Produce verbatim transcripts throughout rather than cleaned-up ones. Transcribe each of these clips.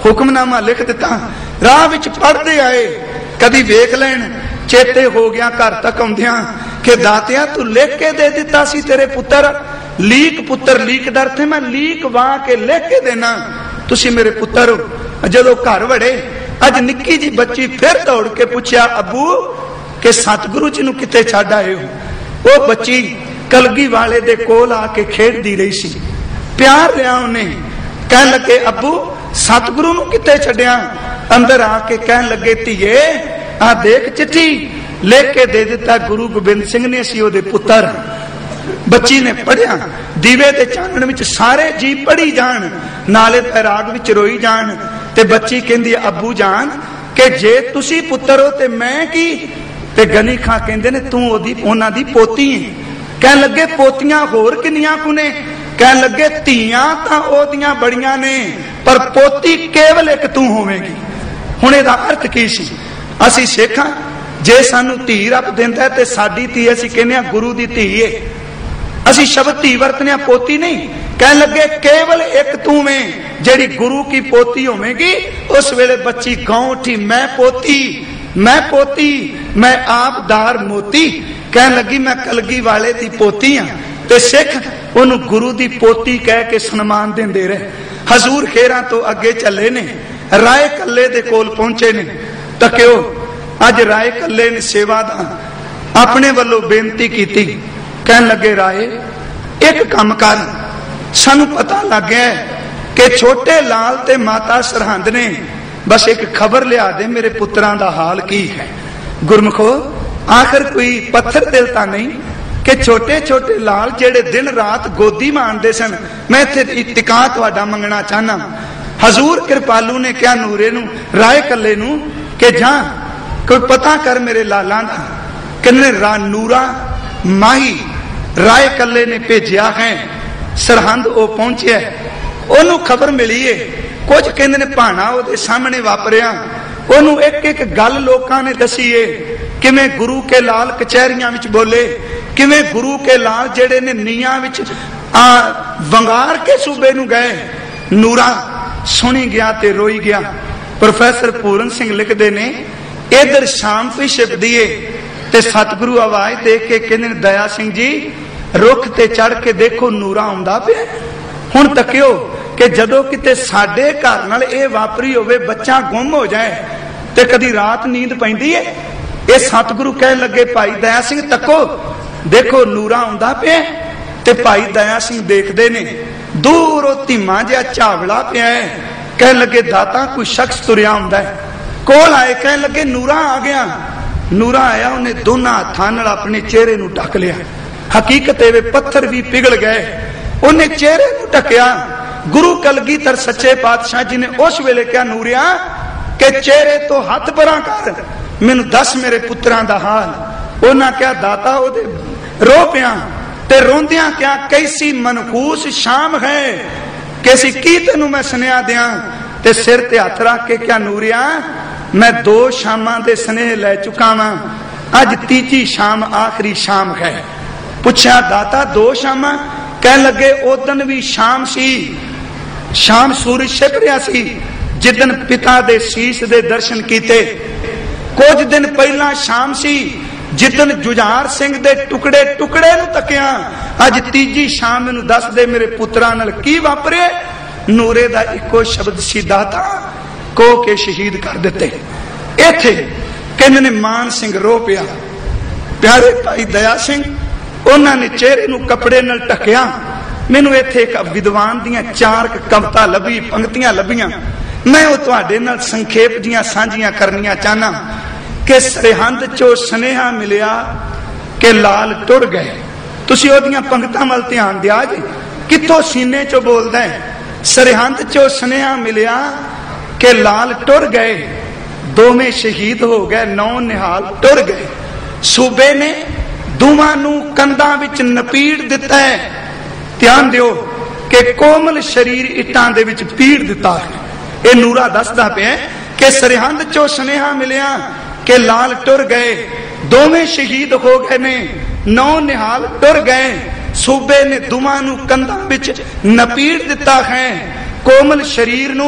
हुक्मनामा लिख दिता। राह विच पढ़ते आए, कदी वेख लैन, चेते हो गया घर तक आउंदियां कि दातिया तू लिख के दे दिता सी तेरे पुत्र, लीक पुत्र लीक डर थे, मैं लीक वाह के लिख के देना, तुसी मेरे पुत्र हो। जदों घर वड़े, अज निक्की जी बच्ची फिर दौड़ के पूछया, अबू के सतगुरु जी नूं किते छड्ड आए हो? वो बच्ची कलगी वाले दे कोल आके खेडदी रही सी, प्यार लिया उन्हें, कह लगे अबू सतगुरु नूं किते छड्डिया? अंदर आके कह लगे, धीए आ देख चिट्ठी लिख के दे दिता गुरु गोबिंद सिंह ने, असीं ओहदे पुत्र। बच्ची ने पढ़िया, दीवे दे चानण विच सारे जी पढ़ी जान, नाले पैराग विच रोई जान, ते बच्ची कहंदी अबू जान के जे तुसी पुत्र हो ते मैं की? ते गनी खां कहंदे ने तू ओदी उन्हां दी पोती है। कह लगे पोतियां होर किन्नियां कु ने? कह लगे धीआं तां ओदियां बड़ियां ने, पर पोती केवल एक तू होवेगी। हुण इहदा अर्थ की सी? असीं सिख हां, जे सानू धी रब दिंदा ते साडी धी असीं कहने आ गुरु दी धी है, असीं शब्द धी वरतने पोती नहीं। कह लगे केवल एक तू में जेड़ी गुरु की पोती होवेगी। उस वेले बच्ची गांव उठी, मैं पोती मैं पोती मैं आप दार मोती। कह लगी मैं कलगी वाले दी पोती हाँ, ते सिख ओनू गुरु दी पोती कह के सन्मान देंदे रहे। हजूर खेरा तो अगे चले ने, राय कल्ले दे कोल पहुंचे ने। तक्यो अज राय कल्ले ने सेवा दा अपने वालों बेनती की, कह लगे राय एक काम कर, सानू पता लग गया कि छोटे लाल ते माता सरहंद ने, बस एक खबर लिया दे मेरे पुत्रां दा हाल की है। गुरमुखो आखिर कोई पत्थर दिल तां नहीं कि छोटे छोटे लाल जेड़े दिन रात गोदी मानते सन, मैं इत्थे इत्तिका तुहाडा मंगना चाहना। हजूर कृपालू ने क्या नूरे नू राय कल्ले नू कि जा कोई पता कर मेरे लालां दा। कन्ने रा नूरा माही राय कल्ले ने भेजिया है, सरहंद ओ पहुंचे, ओनू खबर मिली है। कुछ कहंदे ने भाना ओदे सामने वापरिया, ओनू एक एक गल लोकां ने दसी है, किवें गुरु के लाल कचहरियां विच बोले, किवें गुरु के लाल जेड़े ने नीयां विच आ वंगार के सूबे नू गए। नूरा सुनी गया ते रोई गया। प्रोफेसर पूरन सिंह लिखते ने, इधर शाम भी छिपदी है ते सतगुरु आवाज दे के कहंदे ने, दया सिंह जी रुख ते चढ़ के देखो नूरा आउंदा पिया। हुण तकियो कि जदों किते साडे घर नाल इह वापरी होवे, बच्चा गुम हो जाए ते कदी रात नींद पैंदी है? ये सतगुरु कह लगे भाई दया सिंह तको देखो नूरा आउंदा पिया। ते भाई दया सिंह देखदे ने, दूरों धीमा जिहा झावला पिया है। कह लगे दाता कोई शख्स तुरिया आउंदा है। कोल आए, कह लगे नूरा आ गया। नूरा आया, उन्हें दोनों हाथां नाल अपने चेहरे नूं ढक लिया। हकीकत वे पत्थर भी पिघल गए, उन्हें चेहरे नूं ढकिया। गुरु कलगीधर सच्चे पातशाह जी ने उस वेले क्या नूरिया के चेहरे तो हाथ परां कर, मैनू दस मेरे पुत्रां दा हाल। उन्हां क्या दाता ओदे रो पिया ते रोंदियां क्या, कैसी मनहूस शाम है, कैसी की तेनू मैं सुनिया दिया। ते सिर ते हथ रख के क्या नूरिया, मैं दो शामां दे स्नेह लै चुका वां, अज तीजी शाम आखिरी शाम है। पुछया दाता दो शामां? कह लगे उदन भी शाम सी, शाम सूरज छिप रहा सी जिदन पिता दे शीश दे दर्शन कीते। कुछ दिन पहला शाम सी जिदन जुझार सिंह दे टुकड़े टुकड़े नूं तकिया। अज तीजी शाम मैनूं दस दे मेरे पुत्रां नाल की वापरे। नूरे दा इको शब्द सी दाता, को के शहीद कर दिते। इत्थे कहंदे ने मान सिंह रो पिया। प्यारे भाई दया सिंह उन्होंने चेहरे नूं कपड़े नाल ढकिया। मैनूं इत्थे एक विद्वान दियां चार कविता लभी, पंक्तियां लभियां, मैं वो तुहाडे नाल संखेप दियां सांझियां करनियां चाहना कि सरहंद चो स्नेहा मिलिया कि लाल टुर गए। तुसीं ओदियां पंक्तां वल ध्यान दिया जी, कित्थों सीने चो बोलदा है। सरहंद चो स्नेहा मिलिया कि लाल टुर गए, दोवें शहीद हो गए, नौ निहाल टुर गए। सूबे ने दोवां नूं कंधां विच नपीड़ दिता है। ध्यान दिओ कि कोमल शरीर इट्टां दे विच पीड़ दिता है। ये नूरा दसदा पिया कि सरहंद चो स्नेहा मिलिया कि लाल टुर गए, दोवें शहीद हो गए ने, नौ निहाल टुर गए। सूबे ने दोवां नूं कंधां विच नपीड़ दिता है, कोमल शरीर नूं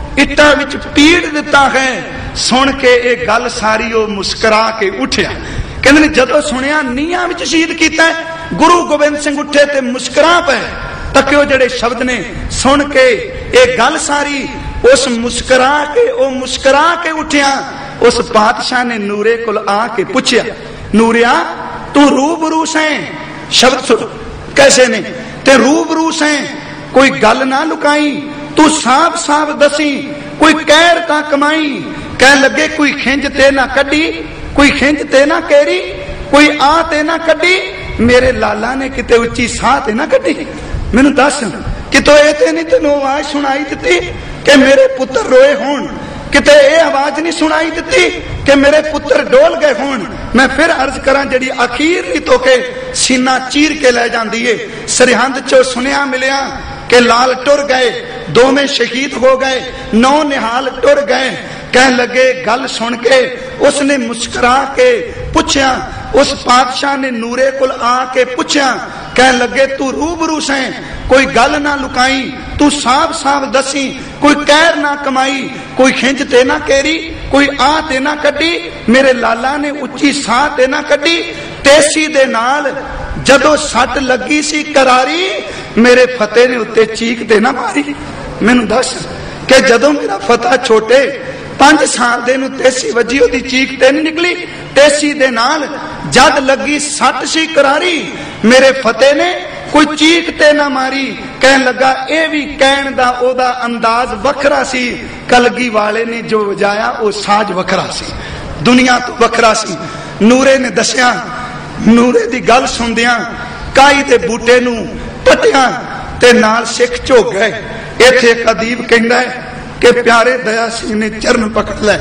ਇੱਟਾਂ ਵਿੱਚ ਪੀੜ ਦਿੱਤਾ ਹੈ। ਸੁਣ ਕੇ ਇਹ ਗੱਲ ਸਾਰੀ ਉਹ ਮੁਸਕਰਾ ਕੇ ਉੱਠਿਆ। ਕਹਿੰਦੇ ਨੇ ਜਦੋਂ ਸੁਣਿਆ ਨੀਹਾਂ ਵਿੱਚ ਸ਼ਹੀਦ ਕੀਤਾ, ਗੁਰੂ ਗੋਬਿੰਦ ਸਿੰਘ ਉੱਠੇ ਤੇ ਮੁਸਕਰਾ ਪਏ। ਤੱਕਿਓ ਜਿਹੜੇ ਸ਼ਬਦ ਨੇ ਸੁਣ ਕੇ ਇਹ ਗੱਲ ਸਾਰੀ, ਉਸ ਮੁਸਕਰਾ ਕੇ ਉਹ ਮੁਸਕਰਾ ਕੇ ਉੱਠਿਆ। ਉਸ ਪਾਤਸ਼ਾਹ ਨੇ ਨੂਰੇ ਕੋਲ ਆ ਕੇ ਪੁੱਛਿਆ, ਨੂਰਿਆ ਤੂੰ रूबरू सैं, शब्द सुन कैसे ने, ते रूबरू सैं, कोई गल ना लुकाई, तू साफ साफ दसी, कोई कहर ता कमाई। कह लगे कोई खिंज ते ना कड्डी, कोई खिंज ते ना केरी, कोई आ ते ना कड्डी, मेरे लाला ने किते उच्ची साह ते ना कड्डी। मैनू दस कितों ये ते नहीं तेनों आवाज सुनाई दिती कि मेरे पुत्र रोए होण, किते ये आवाज नहीं सुनाई दिती कि मेरे पुत्र डोल गए होण। मैं फिर अर्ज करा जड़ी अखीरली तो के सीना चीर के ले जाती है। सरहंद चो सुनिया मिलिया कि लाल टुर गए, दो में शहीद हो गए, नौ निहाल टुर गए। कह लगे गल सुन के उसने मुस्कुरा के पूछया, उस पातशाह ने नूरे कुल आके पूछया। कह लगे तू रूबरू सैं, कोई गल ना लुकाई, तू साफ साफ दसी, कोई कहर ना कमाई, कोई खिंच ते ना केरी, कोई आ ते ना कड्डी, मेरे लाला ने उच्ची साह ते ना कड्डी। तेसी दे नाल जदों सट लगी सी करारी, मेरे फतेह ने उत्ते चीक ते ना मारी। मैनू दस कि जदों मेरा फतेह छोटे पांच साल दे नू तेसी वजी, ओदी चीक ते नहीं निकली। तेसी दे नाल जद लगी सट सी करारी, मेरे फतेह ने कोई चीक ते ना मारी। कह लगा ए भी कहण दा ओदा अंदाज वखरा सी, कलगी वाले ने जो वजाया वो साज वखरा सी, दुनिया तो वखरा सी। नूरे ने दसिया, नूरे दी गल सुनदियां काई दे बूटे नू पटिया ते नाल सिख झोक गए। इत्थे एक अदीब कहंदा है कि प्यारे दया सिंह ने चरण पकड़ लै,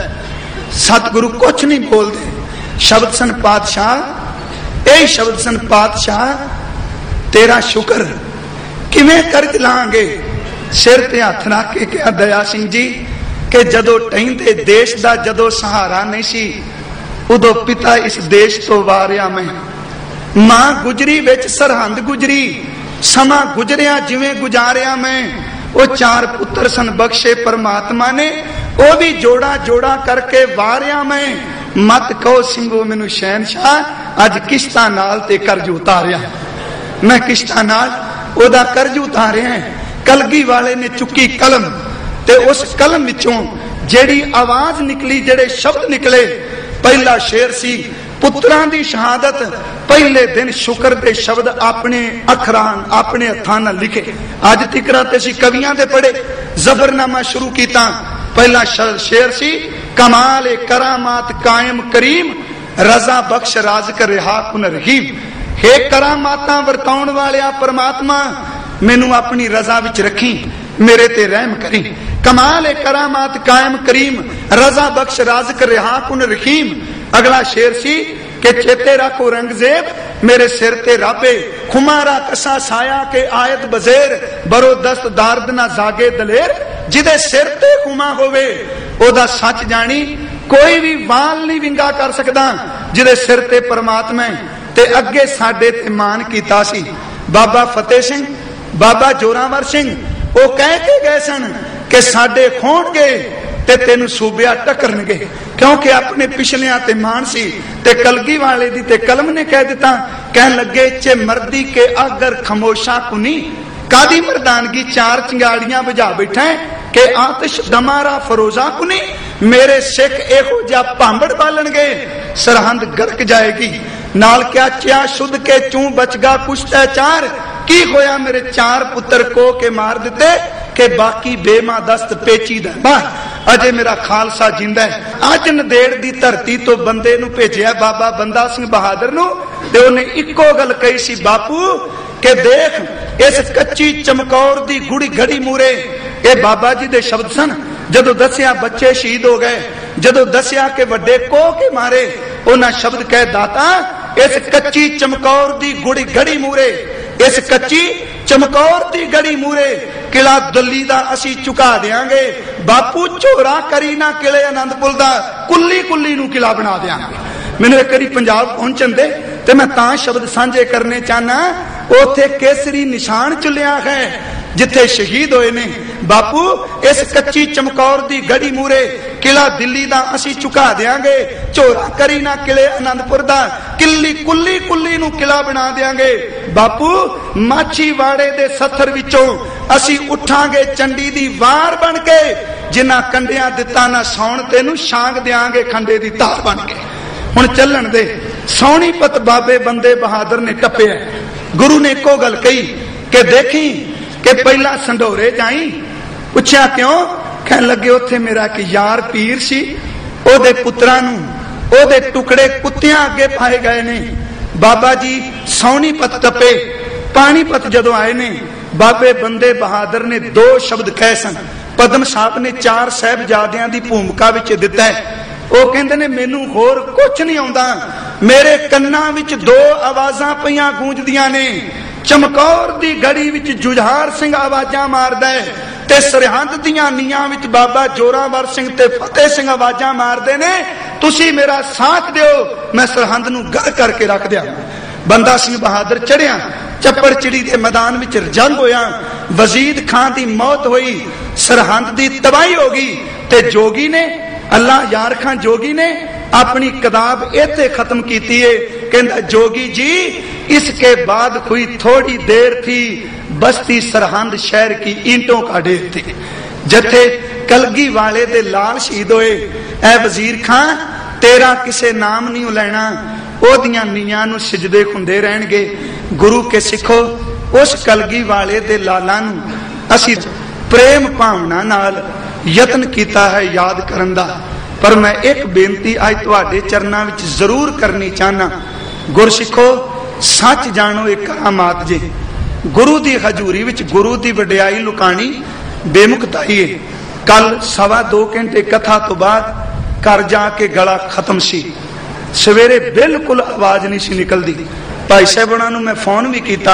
सतगुरु कुछ नहीं बोलते। शब्द सन पातशाह, यही शब्द सन पातशाह, तेरा शुक्र किवें कर लांगे। सिर ते हथ रख के कहा दया सिंह जी कि जदों टहिंदे देश दा जदों सहारा नहीं सी, उदों पिता इस देश तो वारिया मैं। मां गुजरी विच सरहंद गुजरी, समा गुजरिया जिवें गुजारिया मैं। वो चार पुत्र सन बख्शे परमात्मा ने, वो भी जोड़ा जोड़ा करके वारिया मैं। मत कहो सिंघो मैनू शहनशाह, अज किश्तां नाल ते कर्ज उतारिया। मैं किश्तां नाल ओदा कर्ज उतारिया है। कलगी वाले ने चुकी कलम ते उस कलम विचों जेड़ी आवाज निकली, जेड़े शब्द निकले, पहला शेर सी पुत्रां दी शहादत। पहले दिन शुक्र दे शब्द अपने अखरां अपने हत्थां नाल लिखे। अज तिकरा ते सी कवियां दे पढ़े, जफरनामा शुरू कीता। पहला शेर सी कमाल ए करामात कायम करीम, रजा बख्श राज़ रिहा कुन रहीम। हे करामातां वरताउण वालिया परमात्मा, मैनू अपनी रजा विच रखी, मेरे ते रहम करी। कमाल ए करामात कायम करीम, रजा बख्श राज़ रिहा कुन रहीम। अगला शेर सी कि चेते रखो औरंगजेब, मेरे सिर ते राबे, खुमारा कसा साया के आयत बजेर, बरो दस्त दारद ना जागे दलेर। जिदे सिर ते खुमा होवे ओदा सच जानी, कोई भी वाल नहीं विंगा कर सकदा। जिदे सिर ते परमात्मा ते अगे साडे ते मान कीता सी बाबा फतेह सिंह, बाबा जोरावर सिंह। वो कह के गए सन कि साडे खोणगे ते तेनू सूबिया टकरनगे, क्योंकि अपने पिछलियां ते मान सी। ते कलगी वाले दी ते कलम ने कह दिता, कह लगे चे मर्दी के अगर खमोशा कुनी, कादी मर्दानगी चार चिंगाड़ियां बुझा बैठा है कि आतिश दमारा फरोजा कुनी। मेरे सिख एहो जा भांबड़ बालणगे, सरहंद गरक जाएगी। नाल क्या चिया शुद्ध के चू बचगा कुश्ता चार, की होया मेरे चार पुत्र को के मार दिते कि बाकी बेमा दस्त पेची दा बाहर। अजे मेरा खालसा जिंदा है। अज नदेड़ दी धरती तो बंदे नू भेजिया बाबा बंदा सिंह बहादुर नू, ते उन्हें इक्को गल कही सी बापू के देख इस कच्ची चमकौर दी गुड़ी घड़ी मूरे। ये बाबा जी दे शब्द सन। जदों दसिया बच्चे शहीद हो गए, जदों दसिया के वड्डे को के मारे, उन्हां शब्द कह दाता इस कच्ची चमकौर दी गुड़ी घड़ी मूरे, इस कच्ची चमकौर दी गड़ी मूरे किला दली दा असी चुका देंगे। बापू झोरा करी ना किले आनंदपुर दा, कुल्ली कुल्ली नू किला बना देंगे। मैनू एक बारी पंजाब पहुंचन दे ते मैं तां शब्द सांझे करने चाहना। उथे केसरी निशान चुलिया है, जिथे शहीद होए ने। बापू इस कच्ची चमकौर दी गड़ी मूरे किला दिल्ली दा असी चुका देंगे, झोरा करी ना किले आनंदपुर दा किली कुली कुली नू किला बना देंगे। बापू माछीवाड़े दे सत्थर विचों असी उठांगे चंडी दी वार बन के, जिन्ना कंडिया दिता ना सौण तेनू छांग देंगे खंडे दी तार बन के। हुण चलन दे सौणीपत बाबे बंदे बहादुर ने टप्पिया। गुरु ने एको गल कही कि देखी कि पहला संडोरे जाई। पुछया क्यों? कहन लगे उत्थे मेरा कि यार पीर सी, ओदे पुत्रां नू ओदे टुकड़े कुत्तियां अगे पाए गए ने। बाबा जी सौणीपत टपे, पानीपत जदों आए ने बाबे बंदे बहादुर ने दो शब्द कहे सन। पद्म साहब ने चार साहिबजादियां दी भूमिका विच दिता है। वो कहंदे ने मैनू होर कुछ नहीं आउंदा, मेरे कन्नां विच दो आवाजां पईयां गूंजदियां ने। चमकौर दी गड़ी विच जुझार सिंह आवाजां मारदा है ते सरहंद दियां नीआं विच बाबा जोरावर सिंह ते फतेह सिंह आवाजां मारदे ने। तुसी मेरा साथ दिओ, मैं सरहंद नू गर करके रख दिया। बंदा सिंह बहादुर चढ़िया, चप्पड़ चिड़ी के मैदान में जंग होया, वजीद खान की मौत हुई, सरहंद की तबाही हो गई। ते जोगी ने अल्लाह यार खान जोगी ने अपनी किताब इत्थे खत्म की है। कहंदा जोगी जी इसके बाद हुई थोड़ी देर थी, बस्ती सरहंद शहर की ईंटों का ढेर थी। जथे कलगी वाले दे लाल शहीद होए, ऐ वजीर खान तेरा किसे नाम नहीं लेना, ओदियां नीआं नूं सिजदे खुंदे रहणगे। गुरु के सिखो उस कलगी वाले दे लालां नूं असीं प्रेम भावना नाल यतन कीता है याद करन दा। पर मैं एक बेनती अज तुहाडे चरनां विच जरूर करनी चाहना। गुरसिखो सच जानो एक करामात जे। गुरु दी हजूरी विच गुरु दी वडियाई लुकानी बेमुक्ताई है। कल सवा दो घंटे कथा तो बाद घर जाके गला खत्म सी। सवेरे बिल्कुल आवाज नहीं सी निकलदी। भाई साहबां नूं मैं फोन भी कीता,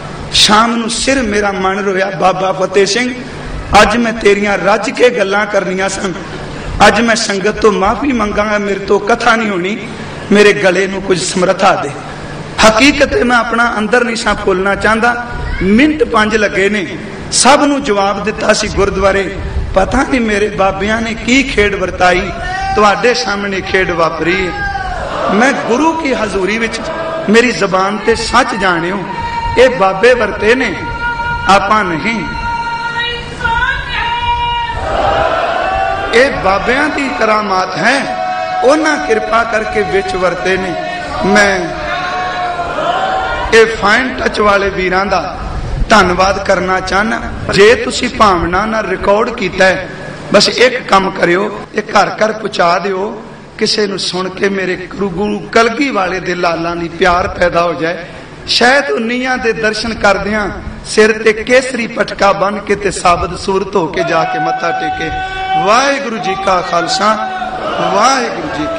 शाम नूं सिर मेरा मन रोया, बाबा फतेह सिंह अज मैं तेरियां रज के गल्लां करनियां सन, अज मैं संगत तो माफी मंगांगा, मेरे तो कथा नहीं होनी, मेरे गले नूं कुछ समर्था दे। हकीकत मैं अपना अंदर नहीं सा भुलना चाहता। मिनट पांच लगे ने, सब नूं जवाब दिता सी गुरुद्वारे। पता नहीं मेरे बाबियां ने की खेड वरताई, तुहाडे सामने खेड वापरी है। मैं गुरु की हजूरी विच मेरी जबान ते सच जानियो, ये बाबे वरते ने, आपा नहीं। ये बाबियां दी करामात है, उन्हां कृपा करके विच वरते ने। मैं ये फाइन टच वाले वीरां दा धन्नवाद करना चाहना। जे तुसी भावना नाल रिकॉर्ड कीता है, बस एक काम करियो, ये घर घर पहुंचा दिओ, किसी नूं सुन के मेरे गुरु कलगी वाले दे लालां दी प्यार पैदा हो जाए। शायद उन्नियां दे दर्शन करदियां सिर ते केसरी पटका बन के ते साबत सूरत होके जाके मत्था टेके। वाहिगुरु जी का खालसा, वाहिगुरु जी